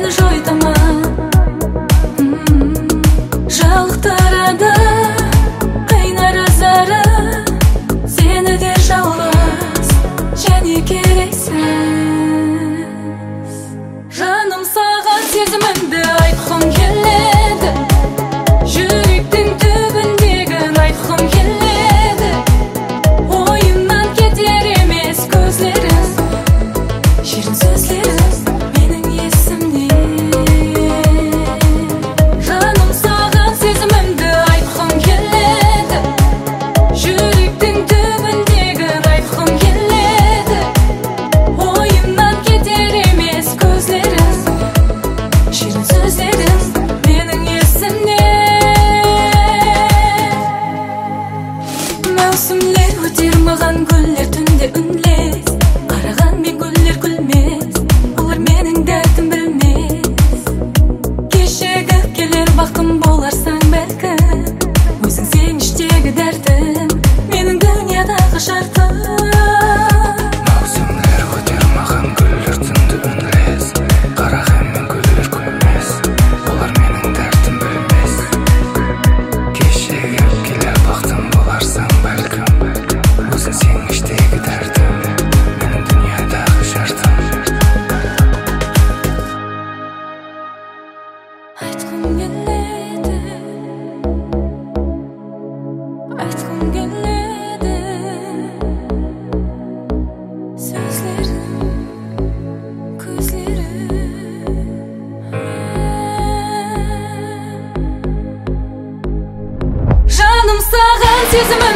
жойтаман жалықтырады қайнар азары сені де жалғыз және керексіз жаным саған сезімімді айтқым келеді жүректің түбіндегі айтқым келеді ойымнан кетер емес көзлерің шерін сөздерің менің есімде жаным саған сезімімді айтқым келеді жүректің түбіндегі айтқым келеді ойымнан кетер емес көзлерің шерін сөздерің менің есімде мәусімлер өтер маған гүлдер түнде үнлес қарағанмен гүлдер күлмес олар менің дертім білмес кешегі келер бақытым боларсың бәлкім өзің сен іштегі дертім менің дүниядағы шартым Маусымдар өтер маған гүлдер түнде үнлес қарағанмен гүлдер күлмес олар менің дертім білмес кешегі келер бақытым боларсың бәлкім өзің сен іштегі дертім менің дүниядағы шартым айтқым келеді айтқым келеді сөздерің көздерің жаным саған сезімім